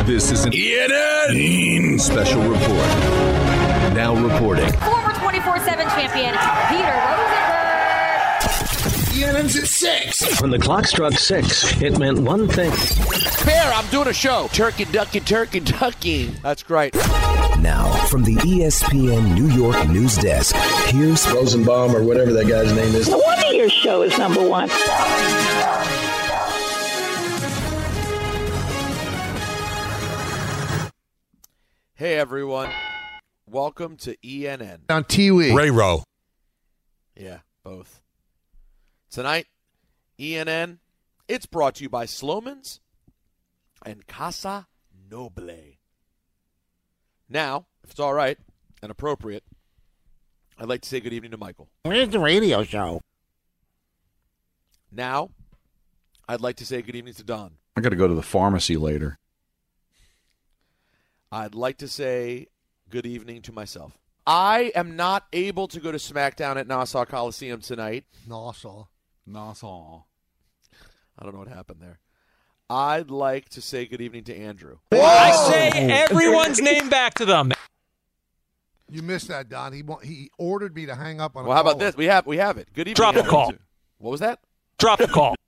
This is an ENN special report. Now reporting. Former 24/7 champion Peter Rosenberg. ENN's at 6. When the clock struck 6, it meant one thing. Bear, I'm doing a show. Turkey, ducky, turkey, ducky. That's great. Now, from the ESPN New York news desk, here's Rosenbaum or whatever that guy's name is. No wonder your show is number one. Hey, everyone. Welcome to ENN. On Tiwi. Ray-Ro. Yeah, both. Tonight, ENN, it's brought to you by Sloman's and Casa Noble. Now, if it's all right and appropriate, I'd like to say good evening to Michael. Where's the radio show? Now, I'd like to say good evening to Don. I got to go to the pharmacy later. I'd like to say good evening to myself. I am not able to go to SmackDown at Nassau Coliseum tonight. Nassau. I don't know what happened there. I'd like to say good evening to Andrew. I say everyone's name back to them. You missed that, Don. He ordered me to hang up on Well, how about this? We have it. Good evening. Drop the call. What was that? Drop the call.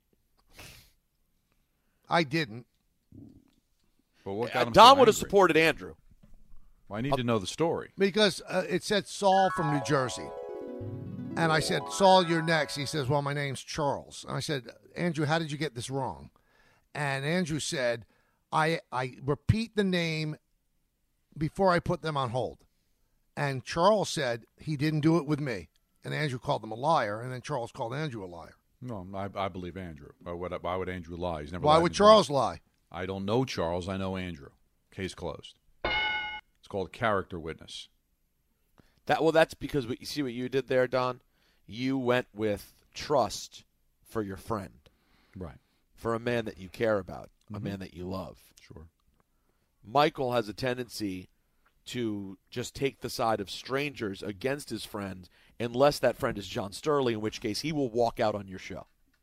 I didn't. But what got him Don so would have angry? supported Andrew. Well, I need to know the story. Because it said Saul from New Jersey. And I said, Saul, you're next. He says, well, my name's Charles. And I said, Andrew, how did you get this wrong? And Andrew said, I repeat the name before I put them on hold. And Charles said he didn't do it with me. And Andrew called him a liar. And then Charles called Andrew a liar. No, I believe Andrew. Why would Andrew lie? He's never Why lied would in his Charles life. lie? I don't know Charles. I know Andrew. Case closed. It's called character witness. That's because you see what you did there, Don? You went with trust for your friend. Right. For a man that you care about, a man that you love. Sure. Michael has a tendency to just take the side of strangers against his friend unless that friend is John Sterling, in which case he will walk out on your show.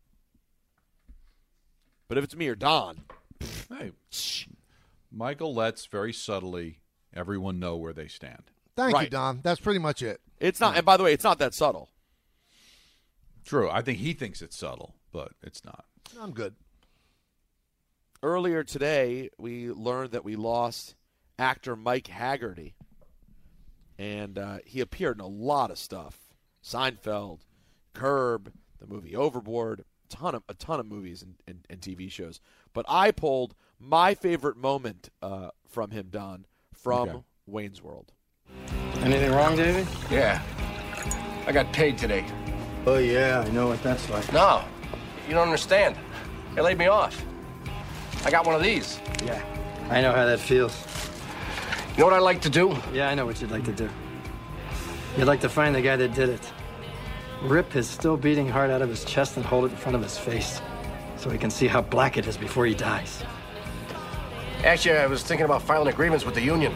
But if it's me or Don, hey, Michael lets very subtly everyone know where they stand. Thank you, Don. That's pretty much it. It's not, and by the way, it's not that subtle. True. I think he thinks it's subtle, but it's not. I'm good. Earlier today, we learned that we lost actor Mike Haggerty. And he appeared in a lot of stuff. Seinfeld, Curb, the movie Overboard, a ton of movies and TV shows. But I pulled my favorite moment from him, Don, from Wayne's World. Anything wrong, Davey? Yeah. I got paid today. Oh, yeah, I know what that's like. No, you don't understand. They laid me off. I got one of these. Yeah, I know how that feels. You know what I like to do? Yeah, I know what you'd like to do. You'd like to find the guy that did it. Rip his still beating heart out of his chest and hold it in front of his face so he can see how black it is before he dies. Actually, I was thinking about filing a grievance with the union.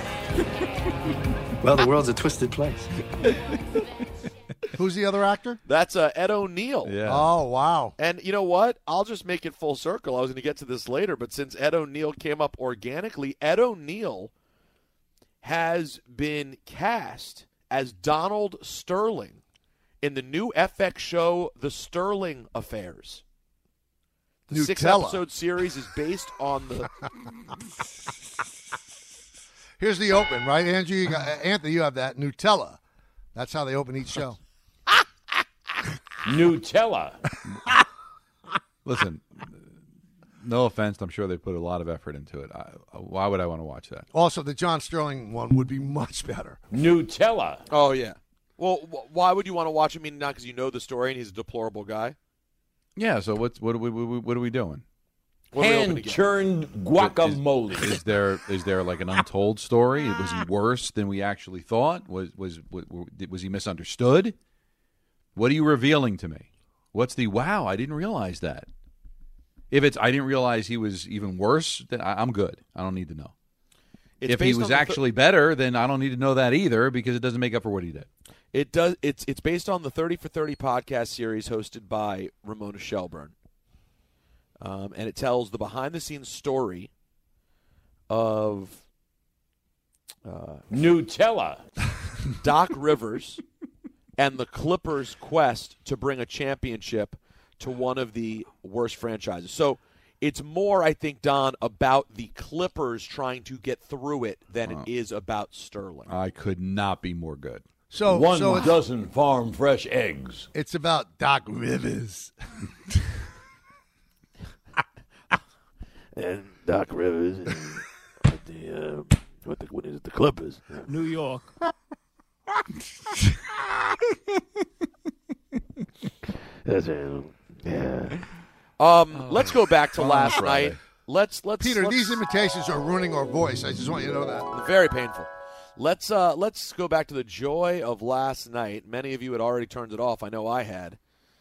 Well, the world's a twisted place. Who's the other actor? That's Ed O'Neill. Yeah. Oh, wow. And you know what? I'll just make it full circle. I was going to get to this later, but since Ed O'Neill came up organically, Ed O'Neill has been cast as Donald Sterling in the new FX show, The Sterling Affairs. The Nutella. 6-episode series is based on the... Here's the open, right, Andrew? Anthony, you have that. Nutella. That's how they open each show. Nutella. Listen, no offense. I'm sure they put a lot of effort into it. Why would I want to watch that? Also, the John Sterling one would be much better. Nutella. Oh, yeah. Well, why would you want to watch him? I mean, not because you know the story and he's a deplorable guy. Yeah. So what are we doing? Hand-churned guacamole. Is there like an untold story? Was he worse than we actually thought? Was he misunderstood? What are you revealing to me? What's the wow? I didn't realize that. If it's I didn't realize he was even worse, then I'm good. I don't need to know. If he was actually better, then I don't need to know that either because it doesn't make up for what he did. It does. It's based on the 30 for 30 podcast series hosted by Ramona Shelburne. And it tells the behind-the-scenes story of Nutella. Doc Rivers and the Clippers' quest to bring a championship to one of the worst franchises. So it's more, I think, Don, about the Clippers trying to get through it than it is about Sterling. I could not be more good. So One it's- dozen farm fresh eggs. It's about Doc Rivers. And Doc Rivers and what is it, the Clippers? New York. Let's go back to last Friday. night. Let's Peter, let's- these imitations are ruining our voice. I just want you to know that. Very painful. Let's go back to the joy of last night. Many of you had already turned it off. I know I had.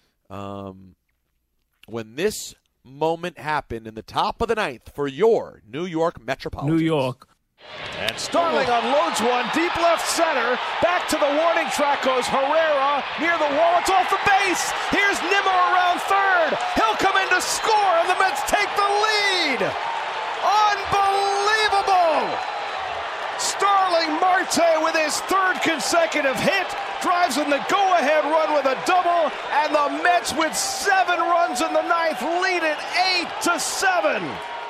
When this moment happened in the top of the ninth for your New York Metropolitans. New York. And Starling unloads one, deep left center. Back to the warning track goes Herrera. Near the wall, it's off the base. Here's Nimmo around third. He'll come in to score, and the Mets take the lead. Unbelievable! Starling Marte with his third consecutive hit drives in the go-ahead run with a double, and the Mets with 7 runs in the ninth lead it 8-7.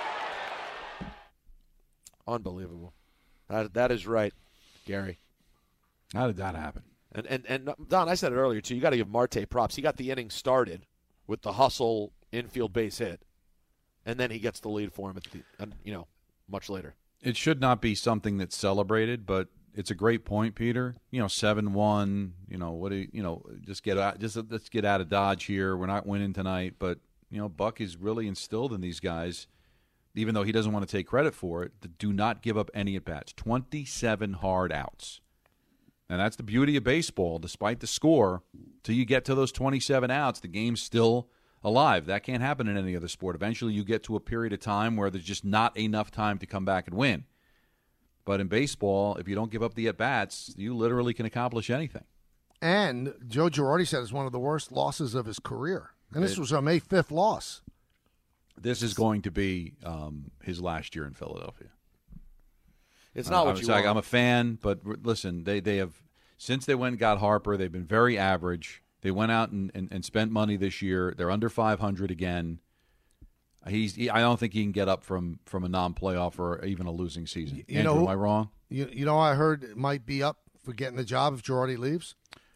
Unbelievable. That is right, Gary. How did that happen? And Don, I said it earlier too. You got to give Marte props. He got the inning started with the hustle infield base hit, and then he gets the lead for him at the much later. It should not be something that's celebrated, but it's a great point, Peter. 7-1. Just get out. Let's get out of Dodge here. We're not winning tonight, but Buck is really instilled in these guys, even though he doesn't want to take credit for it, to do not give up any at-bats. 27 hard outs. And that's the beauty of baseball. Despite the score, till you get to those 27 outs, the game's still alive. That can't happen in any other sport. Eventually you get to a period of time where there's just not enough time to come back and win. But in baseball, if you don't give up the at-bats, you literally can accomplish anything. And Joe Girardi said it's one of the worst losses of his career. And this was a May 5th loss. This is going to be his last year in Philadelphia. It's not what you want. I'm a fan, but listen, they have, since they went and got Harper, they've been very average. They went out and spent money this year. They're under 500 again. I don't think he can get up from a non-playoff or even a losing season. Andrew, am I wrong? I heard it might be up for getting the job if Girardi leaves?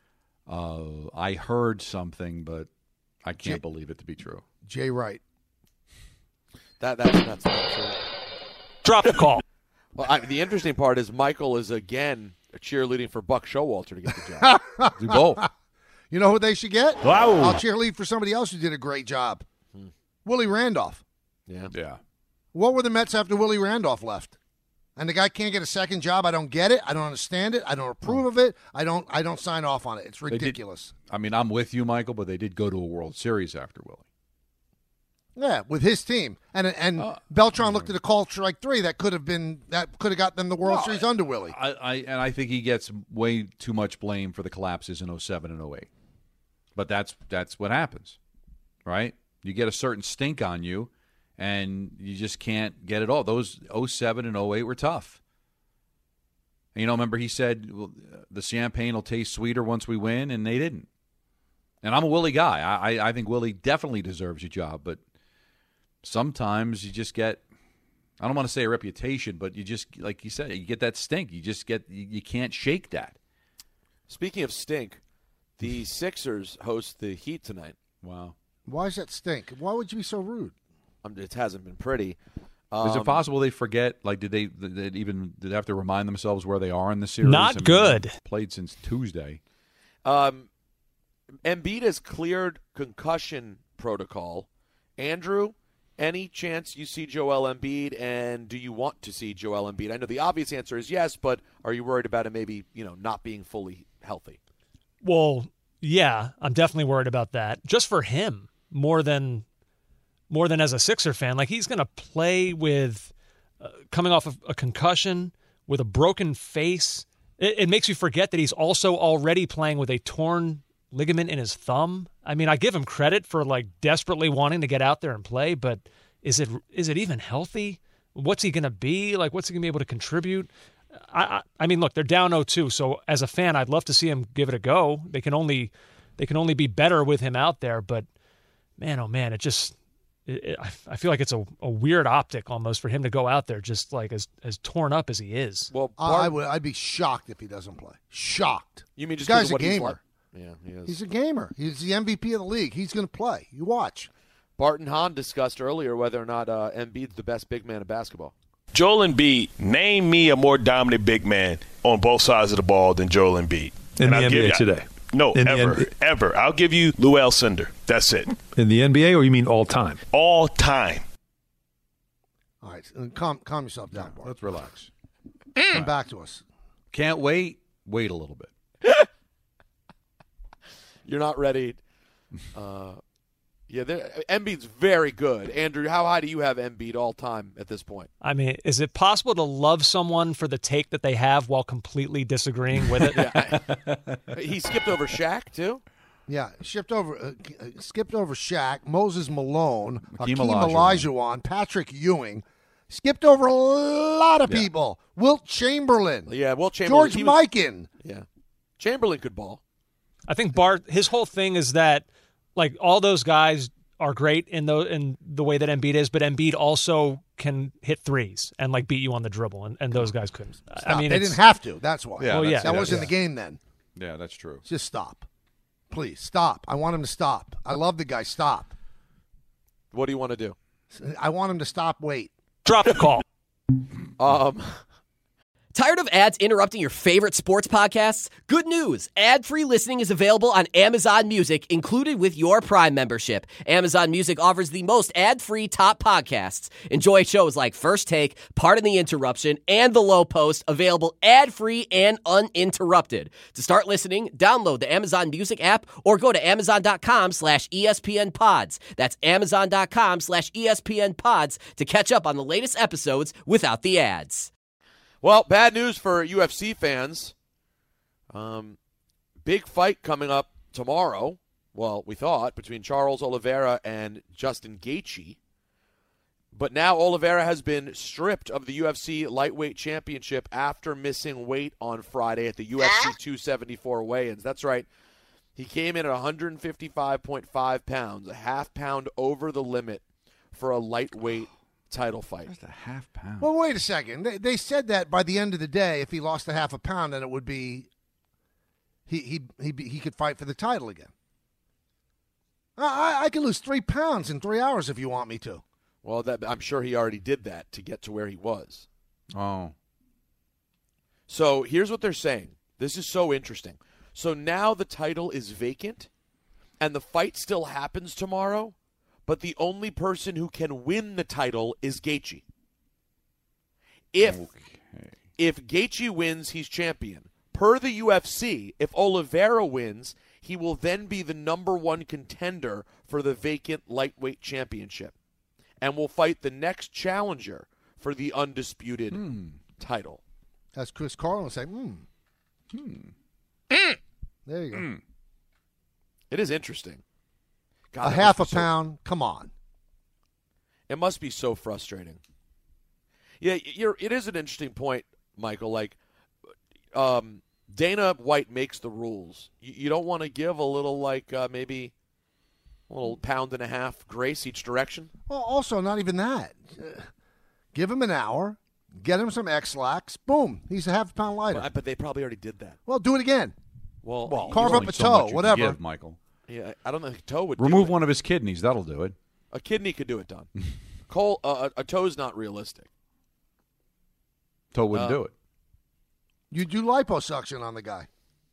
I heard something, but I can't believe it to be true. Jay Wright. That's not true. Drop the call. Well, the interesting part is Michael is again cheerleading for Buck Showalter to get the job. Do both. You know who they should get? Wow. I'll cheerlead for somebody else who did a great job. Willie Randolph. Yeah. What were the Mets after Willie Randolph left? And the guy can't get a second job. I don't get it. I don't understand it. I don't approve of it. I don't sign off on it. It's ridiculous. I'm with you, Michael, but they did go to a World Series after Willie. Yeah, with his team. And Beltran looked at a call strike 3 that could have got them the World Series under Willie. I think he gets way too much blame for the collapses in 07 and 08. But that's what happens, right? You get a certain stink on you, and you just can't get it all. Those 07 and 08 were tough. And, remember he said, well, the champagne will taste sweeter once we win, and they didn't. And I'm a Willie guy. I think Willie definitely deserves a job, but sometimes you just get, I don't want to say a reputation, but you just, like you said, you get that stink. You can't shake that. Speaking of stink, the Sixers host the Heat tonight. Wow. Why does that stink? Why would you be so rude? It hasn't been pretty. Is it possible they forget? Like, did they have to remind themselves where they are in the series? Not good. Played since Tuesday. Embiid has cleared concussion protocol. Andrew, any chance you see Joel Embiid, and do you want to see Joel Embiid? I know the obvious answer is yes, but are you worried about him maybe not being fully healthy? Well, yeah, I'm definitely worried about that. Just for him, more than as a Sixer fan. Like, he's going to play with coming off of a concussion with a broken face. It makes you forget that he's also already playing with a torn ligament in his thumb. I mean, I give him credit for desperately wanting to get out there and play, but is it even healthy? what's he going to be? Like, what's he going to be able to contribute? I mean, look, they're down 0-2, so as a fan, I'd love to see him give it a go. They can only be better with him out there, but man, oh man, I feel like it's a weird optic almost for him to go out there just like as torn up as he is. Well, I'd be shocked if he doesn't play. Shocked. You mean just this guy's what a gamer? Yeah, he is. He's a gamer. He's the MVP of the league. He's going to play. You watch. Barton Hahn discussed earlier whether or not Embiid's the best big man in basketball. Joel Embiid, name me a more dominant big man on both sides of the ball than Joel Embiid. In the NBA today? No, ever. I'll give you Lou Alcindor. That's it. In the NBA, or you mean all time? All time. All right, calm yourself down, Bart. Let's relax. Come back to us. Can't wait. Wait a little bit. You're not ready. Embiid's very good. Andrew, how high do you have Embiid all time at this point? I mean, is it possible to love someone for the take that they have while completely disagreeing with it? He skipped over Shaq, too? Yeah, skipped over Shaq, Moses Malone, Hakeem Olajuwon, Patrick Ewing. Skipped over a lot of people. Wilt Chamberlain. Yeah, Wilt Chamberlain. George Mikan. Yeah. Chamberlain could ball. I think Bart, his whole thing is that like all those guys are great in the way that Embiid is, but Embiid also can hit threes and like beat you on the dribble, and those guys couldn't. Stop. I mean, they didn't have to. That's why. Yeah, that wasn't the game then. Yeah, that's true. Just stop, please stop. I want him to stop. I love the guy. Stop. What do you want to do? I want him to stop. Wait. Drop the call. Tired of ads interrupting your favorite sports podcasts? Good news. Ad-free listening is available on Amazon Music, included with your Prime membership. Amazon Music offers the most ad-free top podcasts. Enjoy shows like First Take, Pardon the Interruption, and The Low Post, available ad-free and uninterrupted. To start listening, download the Amazon Music app or go to Amazon.com/ESPN Pods. That's Amazon.com/ESPN Pods to catch up on the latest episodes without the ads. Well, bad news for UFC fans. Big fight coming up tomorrow. Well, we thought, between Charles Oliveira and Justin Gaethje. But now Oliveira has been stripped of the UFC lightweight championship after missing weight on Friday at the UFC 274 weigh-ins. That's right. He came in at 155.5 pounds, a half pound over the limit for a lightweight title fight. Just a half pound. Well, wait a second. They said that by the end of the day, if he lost a half a pound, then it would be he could fight for the title again. I can lose 3 pounds in 3 hours if you want me to. Well, I'm sure he already did that to get to where he was. Oh. So here's what they're saying. This is so interesting. So now the title is vacant, and the fight still happens tomorrow, but the only person who can win the title is Gaethje. If Gaethje wins, he's champion. Per the UFC, if Oliveira wins, he will then be the #1 contender for the vacant lightweight championship and will fight the next challenger for the undisputed title. As Chris Carlin say, There you go. It is interesting. God, a half a pound, come on. It must be so frustrating. Yeah, it is an interesting point, Michael. Like, Dana White makes the rules. You don't want to give a little, like, maybe a little pound and a half grace each direction? Well, also, not even that. Give him an hour, get him some X-Lax, boom, he's a half a pound lighter. But they probably already did that. Well, do it again. Well carve up a toe, whatever. Give, Michael. Yeah, I don't think a toe would remove do it. one of his kidneys. That'll do it. A kidney could do it, Don. A toe's not realistic. Toe wouldn't do it. You do liposuction on the guy.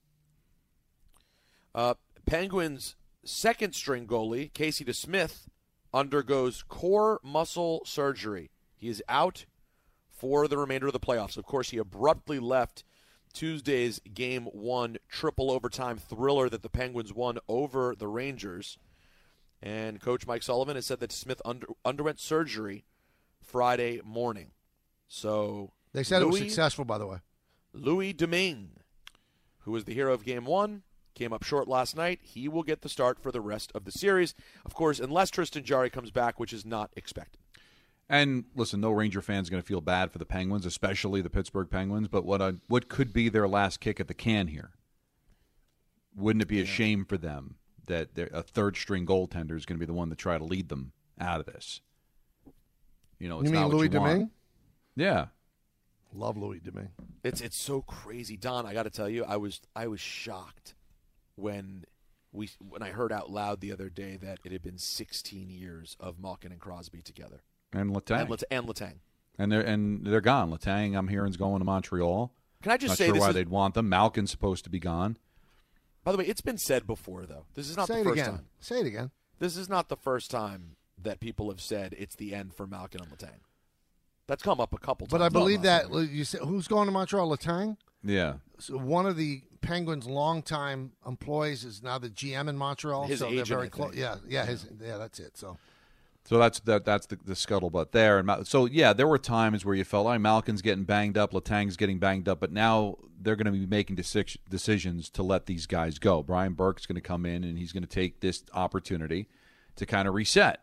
Penguins' second-string goalie, Casey DeSmith, undergoes core muscle surgery. He is out for the remainder of the playoffs. Of course, he abruptly left Tuesday's Game 1 triple overtime thriller that the Penguins won over the Rangers. And Coach Mike Sullivan has said that Smith underwent surgery Friday morning. So they said it was successful, by the way. Louis Domingue, who was the hero of Game 1, came up short last night. He will get the start for the rest of the series. Of course, unless Tristan Jarry comes back, which is not expected. And listen, no Ranger fan's going to feel bad for the Penguins, especially the Pittsburgh Penguins. But what could be their last kick at the can here? Wouldn't it be a shame for them that a third-string goaltender is going to be the one to try to lead them out of this? You know, it's you mean not what Louis you want. Domingue? Yeah, love Louis Domingue. It's so crazy, Don. I got to tell you, I was shocked when I heard out loud the other day that it had been 16 years of Malkin and Crosby together. And Letang. And Letang. And they're gone. Letang, I'm hearing, is going to Montreal. Can I just Not say sure this why is, they'd want them. Malkin's supposed to be gone. By the way, it's been said before, though. This is not the first time. Say it again. This is not the first time that people have said it's the end for Malkin and Letang. That's come up a couple times. But I believe that you said, who's going to Montreal? Letang? Yeah. So one of the Penguins' longtime employees is now the GM in Montreal. His so agent, they're very I close. think. Yeah, that's it. So that's the scuttlebutt there. And so, yeah, there were times where you felt like Malkin's getting banged up, Letang's getting banged up, but now they're going to be making decisions to let these guys go. Brian Burke's going to come in, and he's going to take this opportunity to kind of reset.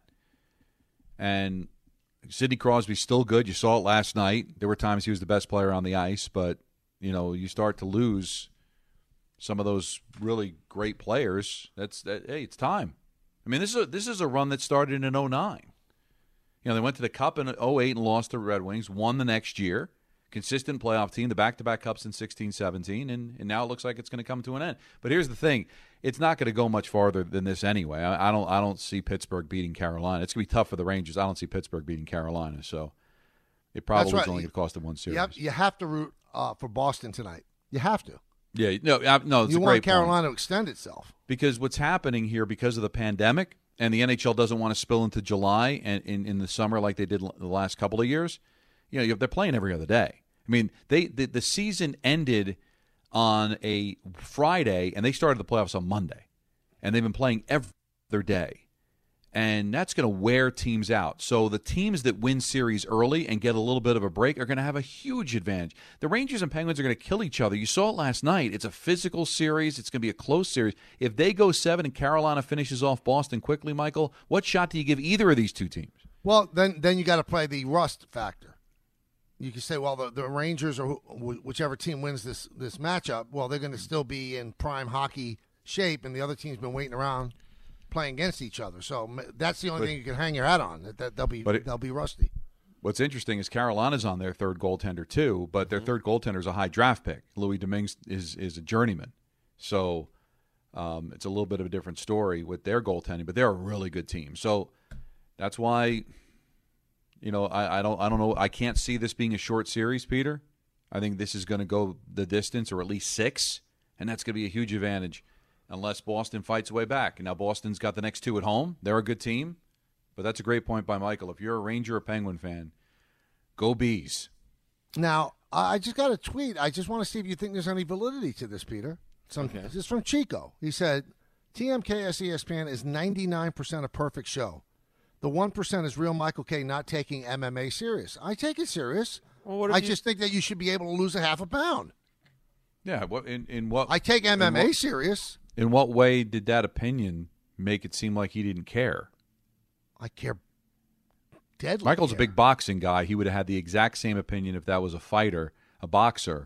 And Sidney Crosby's still good. You saw it last night. There were times he was the best player on the ice, but, you know, you start to lose some of those really great players. Hey, it's time. I mean, this is a run that started in 2009. You know, they went to the Cup in 2008 and lost to the Red Wings, won the next year. Consistent playoff team, the back-to-back Cups in 16-17, and now it looks like it's going to come to an end. But here's the thing. It's not going to go much farther than this anyway. I don't see Pittsburgh beating Carolina. It's going to be tough for the Rangers. I don't see Pittsburgh beating Carolina, so it probably is only going to cost them one series. You have to root for Boston tonight. You have to. Yeah, no, it's a great You want Carolina point. to extend itself. Because what's happening here, because of the pandemic, and the NHL doesn't want to spill into July and in the summer like they did the last couple of years, you know, they're playing every other day. I mean, the season ended on a Friday, and they started the playoffs on Monday. And they've been playing every other day. And that's going to wear teams out. So the teams that win series early and get a little bit of a break are going to have a huge advantage. The Rangers and Penguins are going to kill each other. You saw it last night. It's a physical series. It's going to be a close series. If they go 7 and Carolina finishes off Boston quickly, Michael, what shot do you give either of these two teams? Well, then you got to play the rust factor. You can say, well, the Rangers or whichever team wins this matchup, well, they're going to still be in prime hockey shape, and the other team's been waiting around playing against each other. So that's the only thing you can hang your hat on. That they'll be rusty. What's interesting is Carolina's on their third goaltender too, but their third goaltender is a high draft pick. Louis Domingue is a journeyman, so it's a little bit of a different story with their goaltending. But they're a really good team, so that's why. You know, I don't know. I can't see this being a short series, Peter. I think this is going to go the distance, or at least 6, and that's going to be a huge advantage unless Boston fights way back. And now Boston's got the next 2 at home. They're a good team, but that's a great point by Michael. If you're a Ranger or Penguin fan, go Bees. Now, I just got a tweet. I just want to see if you think there's any validity to this, Peter. This is from Chico. He said, TMKS ESPN is 99% a perfect show. The 1% is real Michael K. not taking MMA serious. I take it serious. Well, I just think that you should be able to lose a half a pound. Yeah. In what? I take MMA serious. In what way did that opinion make it seem like he didn't care? I care deadly. Michael's a big boxing guy. He would have had the exact same opinion if that was a fighter, a boxer,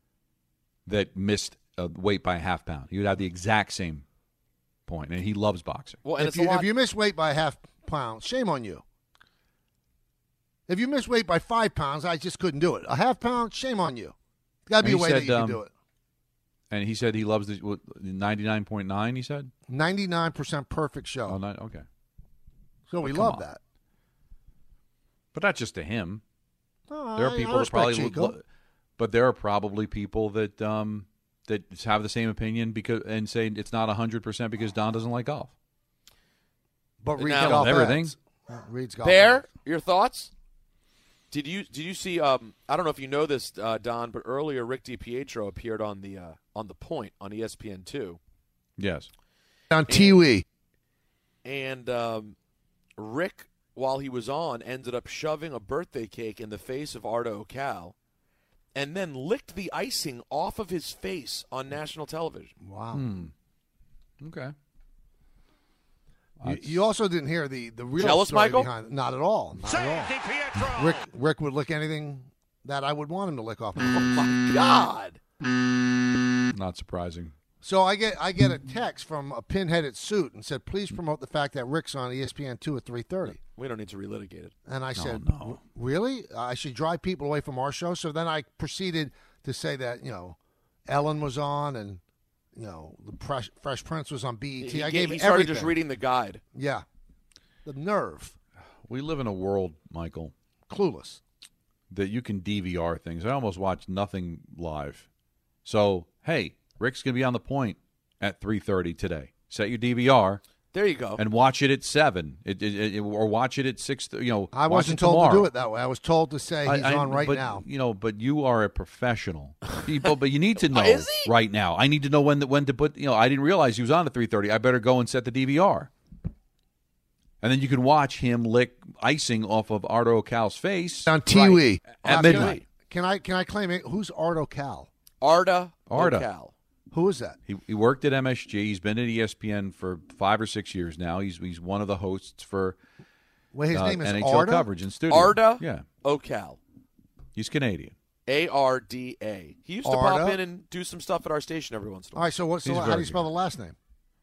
that missed weight by a half pound. He would have the exact same point, and he loves boxing. Well, and if you miss weight by a half pound, shame on you. If you miss weight by 5 pounds, I just couldn't do it. A half pound, shame on you. Got to be a way that you can do it. And he said he loves the 99.9, he said? 99% perfect show. Oh, okay. So we love that. But not just to him. Oh, there are people that probably but there are probably people that that have the same opinion and say it's not 100% because Don doesn't like golf. But reads golf everything. Reads golf. Bear, your thoughts? Did you see? I don't know if you know this, Don, but earlier Rick DiPietro appeared on the Point on ESPN2. Yes. On TV. And Rick, while he was on, ended up shoving a birthday cake in the face of Arda Ocal, and then licked the icing off of his face on national television. Wow. Okay. You also didn't hear the real Jealous, story Michael? behind it. Not at all. Not at all. Rick would lick anything that I would want him to lick off. Oh my God! Not surprising. So I get a text from a pinheaded suit and said, "Please promote the fact that Rick's on ESPN2 at 3:30." We don't need to relitigate it. And I said, no. "Really? I should drive people away from our show?" So then I proceeded to say that Ellen was on and the Fresh Prince was on BET. He I gave he started everything. just reading the guide. Yeah, the nerve. We live in a world, Michael, clueless, that you can DVR things. I almost watch nothing live. So, hey, Rick's going to be on the point at 3:30 today. Set your DVR. There you go. And watch it at 7 or watch it at 6. I wasn't told to do it that way. I was told to say he's on right now. But you are a professional. But you need to know Is he? right now. I need to know when to put. I didn't realize he was on at 3:30. I better go and set the DVR. And then you can watch him lick icing off of Ardo Cal's face on TV at midnight. Can I claim it? Who's Ardo Cal? Arda. Cal. Who is that? He worked at MSG. He's been at ESPN for 5 or 6 years now. He's one of the hosts for his name is NHL Arda? coverage in studio. Arda. Yeah. Ocal. He's Canadian. ARDA. He used to Arda? pop in and do some stuff at our station every once in a while. All right, so how do you spell the last name?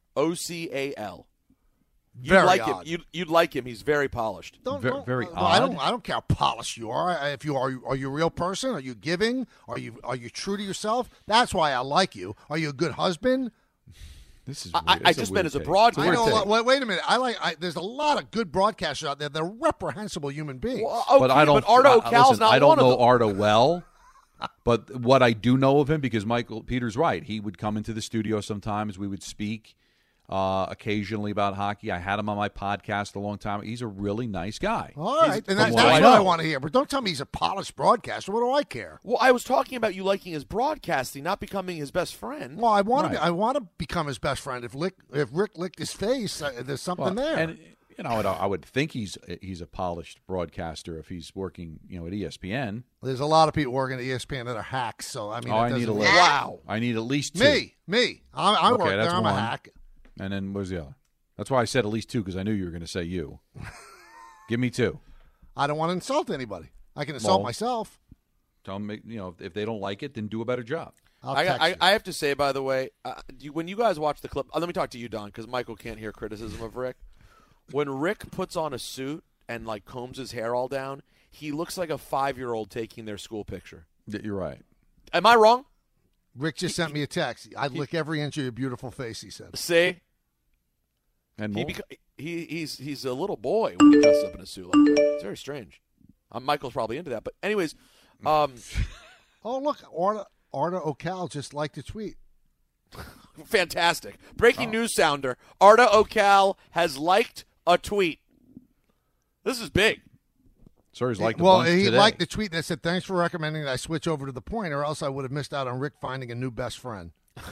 OCAL. You'd Very like odd. him. You'd like him. He's very polished. Very odd. I don't care how polished you are. If you are you a real person? Are you giving? Are you true to yourself? That's why I like you. Are you a good husband? This is. I just meant as a broadcaster. I know. Wait a minute. There's a lot of good broadcasters out there that are reprehensible human beings. Well, okay, but I don't. But Arda Ocal's listen, not I don't one of know them. Arda well. But what I do know of him, because Michael Peter's right, he would come into the studio sometimes. We would speak occasionally about hockey. I had him on my podcast a long time. He's a really nice guy. All right, and that's what I want to hear. But don't tell me he's a polished broadcaster. What do I care? Well, I was talking about you liking his broadcasting, not becoming his best friend. Well, I want to become his best friend. If Rick licked his face, there's something there. And I would think he's a polished broadcaster if he's working at ESPN. There's a lot of people working at ESPN that are hacks. So I mean, I need a list. Wow. I need at least 2. Me. I work there. I'm one. a hack. And then where's the other? That's why I said at least 2, because I knew you were going to say you. Give me 2. I don't want to insult anybody. I can insult myself. Tell them, if they don't like it, then do a better job. I have to say, by the way, when you guys watch the clip, let me talk to you, Don, because Michael can't hear criticism of Rick. When Rick puts on a suit and combs his hair all down, he looks like a 5-year-old taking their school picture. You're right. Am I wrong? Rick just sent me a text. I'd lick every inch of your beautiful face, he said. See? And he's a little boy when he dresses up in a suit like that. It's very strange. Michael's probably into that. But anyways. Oh, look. Arda Ocal just liked a tweet. Fantastic. Breaking news sounder. Arda Ocal has liked a tweet. This is big. So he's liked he liked the tweet that said, "Thanks for recommending that I switch over to the point, or else I would have missed out on Rick finding a new best friend."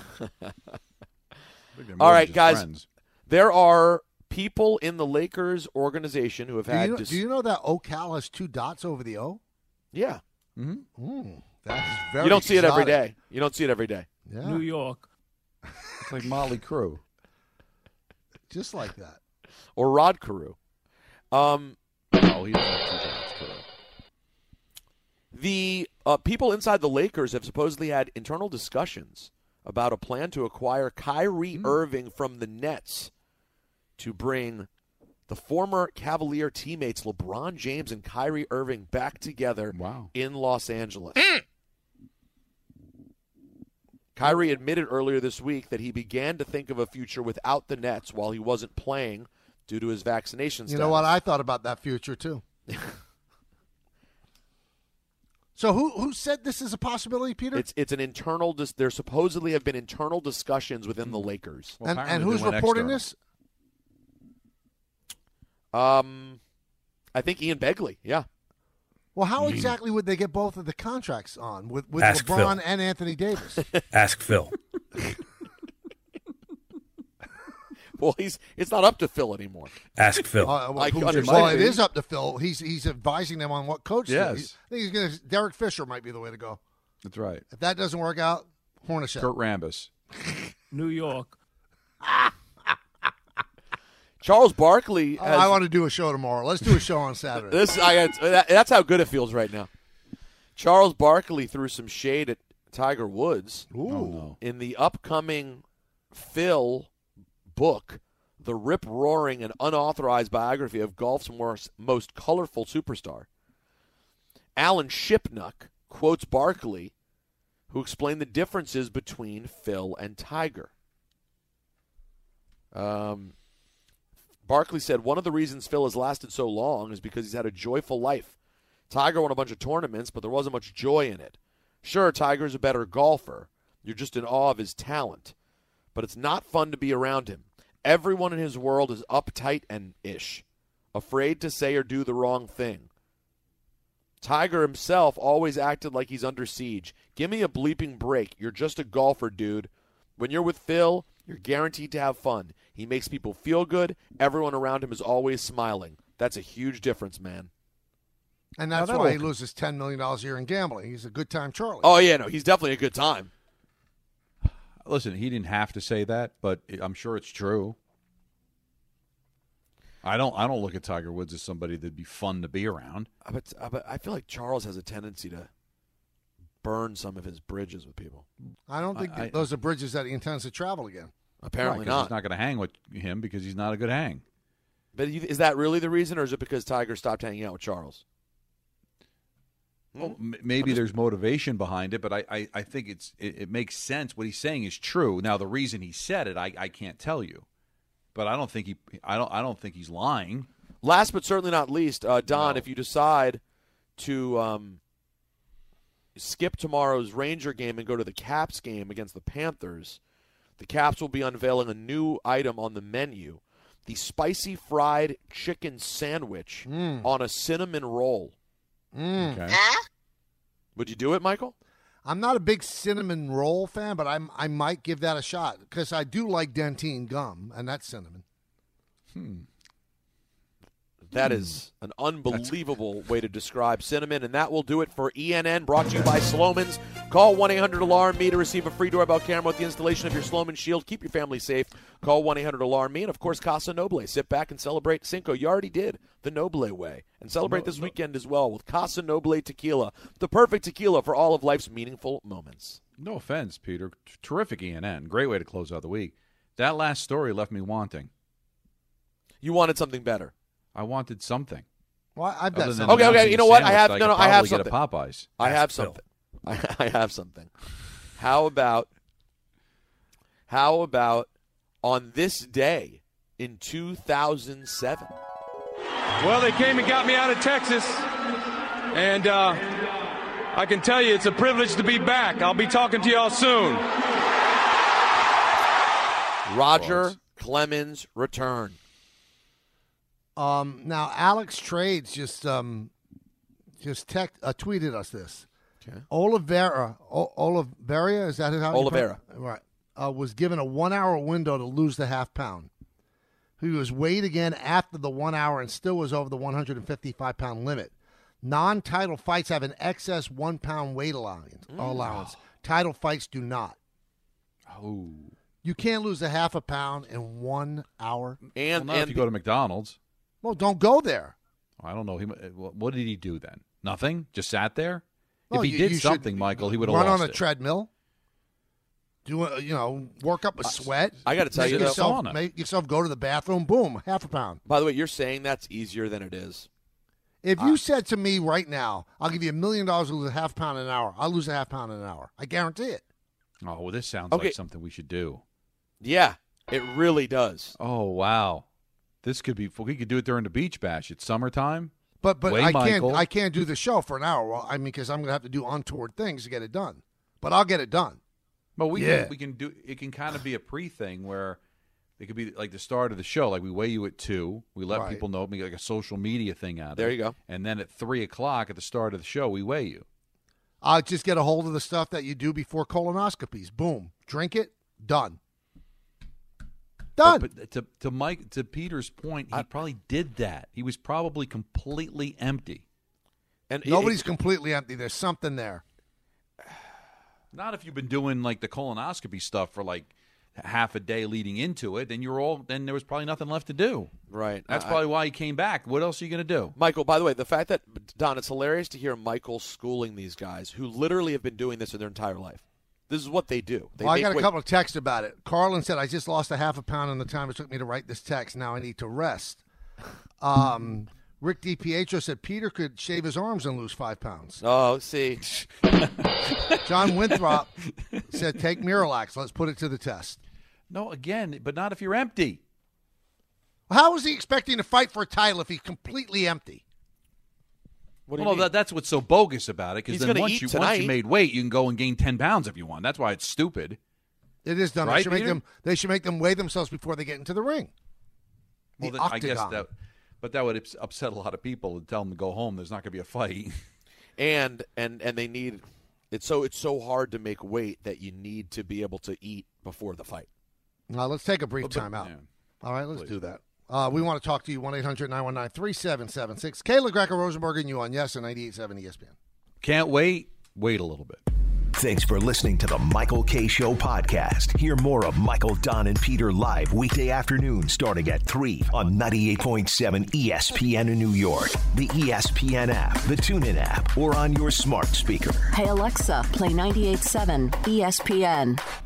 All right, guys. Friends. There are people in the Lakers organization who have had. Do you know that Ocal has 2 dots over the O? Yeah. Mm-hmm. That's very. You don't see exotic. it every day. You don't see it every day. Yeah. New York. It's like Motley Crue. Just like that. Or Rod Carew. No, he doesn't have 2 dots, Carew. The people inside the Lakers have supposedly had internal discussions about a plan to acquire Kyrie Irving from the Nets to bring the former Cavalier teammates LeBron James and Kyrie Irving back together in Los Angeles. Kyrie admitted earlier this week that he began to think of a future without the Nets while he wasn't playing due to his vaccination status. You know what? I thought about that future, too. So who said this is a possibility, Peter? It's an internal. There supposedly have been internal discussions within the Lakers. Well, and who's reporting this? I think Ian Begley. Yeah. Well, how exactly would they get both of the contracts on with LeBron and Anthony Davis? Ask Phil. Well, it's not up to Phil anymore. Ask Phil. It is up to Phil. He's advising them on what coach. Yes. I think Derek Fisher might be the way to go. That's right. If that doesn't work out, Hornacek. Kurt Rambis. New York. Charles Barkley. I want to do a show tomorrow. Let's do a show on Saturday. That's how good it feels right now. Charles Barkley threw some shade at Tiger Woods in the upcoming Phil book, the rip-roaring and unauthorized biography of golf's most colorful superstar. Alan Shipnuck quotes Barkley, who explained the differences between Phil and Tiger. Barkley said, one of the reasons Phil has lasted so long is because he's had a joyful life. Tiger won a bunch of tournaments, but there wasn't much joy in it. Sure, Tiger's a better golfer. You're just in awe of his talent. But it's not fun to be around him. Everyone in his world is uptight and ish, afraid to say or do the wrong thing. Tiger himself always acted like he's under siege. Give me a bleeping break. You're just a golfer, dude. When you're with Phil, you're guaranteed to have fun. He makes people feel good. Everyone around him is always smiling. That's a huge difference, man. And that's why he loses $10 million a year in gambling. He's a good time Charlie. Oh, yeah, no, he's definitely a good time. Listen, he didn't have to say that, but I'm sure it's true. I don't look at Tiger Woods as somebody that'd be fun to be around. But I feel like Charles has a tendency to burn some of his bridges with people. I don't think those are bridges that he intends to travel again. Apparently not. not. He's not going to hang with him because he's not a good hang. But is that really the reason, or is it because Tiger stopped hanging out with Charles? Well, maybe there's motivation behind it, but I think it makes sense. What he's saying is true. Now, the reason he said it, I can't tell you, but I don't think he's lying. Last but certainly not least, Don, if you decide to skip tomorrow's Ranger game and go to the Caps game against the Panthers, the Caps will be unveiling a new item on the menu: the spicy fried chicken sandwich on a cinnamon roll. Okay. Would you do it, Michael? I'm not a big cinnamon roll fan, but I might give that a shot because I do like Dentyne gum, and that's cinnamon. That is an unbelievable way to describe cinnamon, and that will do it for ENN, brought to you by Slomin's. Call 1-800-ALARM-ME to receive a free doorbell camera with the installation of your Slomin Shield. Keep your family safe. Call 1-800-ALARM-ME, and, of course, Casa Noble. Sit back and celebrate Cinco. You already did the Noble way. And celebrate this weekend as well with Casa Noble Tequila, the perfect tequila for all of life's meaningful moments. No offense, Peter. Terrific ENN. Great way to close out the week. That last story left me wanting. You wanted something better. I wanted something. Well, I've got something. Okay. You know what? I have I something. Get a Popeyes. I have something. I have something. How about on this day in 2007? Well, they came and got me out of Texas, and I can tell you it's a privilege to be back. I'll be talking to y'all soon. Roger Clemens return. Now, Alex Trades just tweeted us this. Okay. Oliveira, is that how? Oliveira, right? Was given a 1 hour window to lose the half pound. He was weighed again after the 1 hour and still was over the 155 pound limit. Non-title fights have an excess 1 pound weight allowance. Title fights do not. Oh, you can't lose a half a pound in 1 hour. And if you go to McDonald's. Well, don't go there. I don't know. What did he do then? Nothing? Just sat there? Well, if he did something, Michael, he would have run lost on a treadmill. Do work up a sweat. I got to tell you, make yourself go to the bathroom. Boom, half a pound. By the way, you're saying that's easier than it is. If you said to me right now, "I'll give you $1 million to lose a half pound in an hour," I'll lose a half pound in an hour. I guarantee it. Oh, well, this sounds like something we should do. Yeah, it really does. Oh, wow. This could be. We could do it during the beach bash. It's summertime. But I can't do the show for an hour. Well, because I'm going to have to do untoward things to get it done. But I'll get it done. But we can do. It can kind of be a pre-thing where it could be like the start of the show. Like we weigh you at 2. We let people know. Make like a social media thing out of it. There you go. And then at 3 o'clock at the start of the show, we weigh you. I'll just get a hold of the stuff that you do before colonoscopies. Boom. Drink it. Done. Done. But to Peter's point, he probably did that. He was probably completely empty. And nobody's completely empty. There's something there. Not if you've been doing like the colonoscopy stuff for like half a day leading into it, then there was probably nothing left to do. Right. That's probably why he came back. What else are you going to do? Michael, by the way, the fact that, Don, it's hilarious to hear Michael schooling these guys who literally have been doing this in their entire life. This is what they do. I got a couple of texts about it. Carlin said, I just lost a half a pound in the time it took me to write this text. Now I need to rest. Rick DiPietro said Peter could shave his arms and lose 5 pounds. Oh, see. John Winthrop said, take Miralax. Let's put it to the test. No, again, but not if you're empty. How is he expecting to fight for a title if he's completely empty? What do you mean? That's what's so bogus about it. Because then once tonight. you made weight, you can go and gain 10 pounds if you want. That's why it's stupid. It is dumb. Right, they should make them weigh themselves before they get into the ring. Well, then, I guess that would upset a lot of people and tell them to go home. There's not going to be a fight. And they need it's so hard to make weight that you need to be able to eat before the fight. Now let's take a brief time out. Yeah. All right, let's do that. We want to talk to you, 1-800-919-3776. Kayla Greco-Rosenberg and you on Yes and 98.7 ESPN. Can't wait. Wait a little bit. Thanks for listening to the Michael Kay Show podcast. Hear more of Michael, Don, and Peter live weekday afternoon starting at 3 on 98.7 ESPN in New York, the ESPN app, the TuneIn app, or on your smart speaker. Hey, Alexa, play 98.7 ESPN.